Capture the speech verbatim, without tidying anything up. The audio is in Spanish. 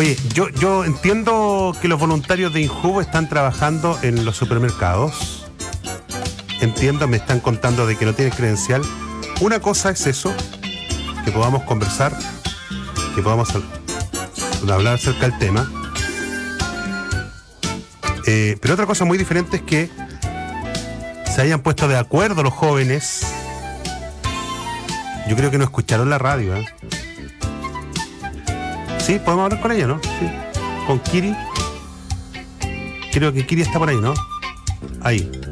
Oye, yo, yo entiendo que los voluntarios de Injubo están trabajando en los supermercados. Entiendo, me están contando de que no tienen credencial. Una cosa es eso, que podamos conversar, que podamos hablar acerca del tema. Eh, pero otra cosa muy diferente es que se hayan puesto de acuerdo los jóvenes. Yo creo que no escucharon la radio, ¿eh? Sí, podemos hablar con ella, ¿no? Sí. Con Kiri. Creo que Kiri está por ahí, ¿no? Ahí.